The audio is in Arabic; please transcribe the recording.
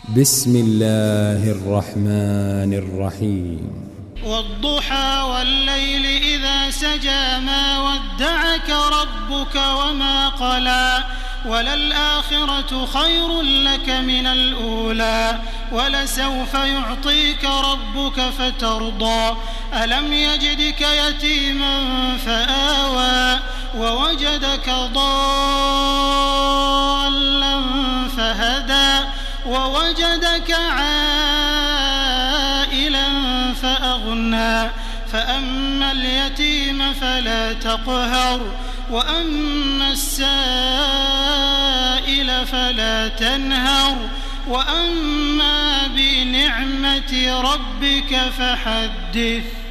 بسم الله الرحمن الرحيم والضحى والليل إذا سجى ما ودعك ربك وما قلى وللآخرة خير لك من الأولى ولسوف يعطيك ربك فترضى ألم يجدك يتيما فآوى ووجدك ضالا فهدى ووجدك عائلا فأغنى فأما اليتيم فلا تقهر وأما السائل فلا تنهر وأما بنعمة ربك فحدث.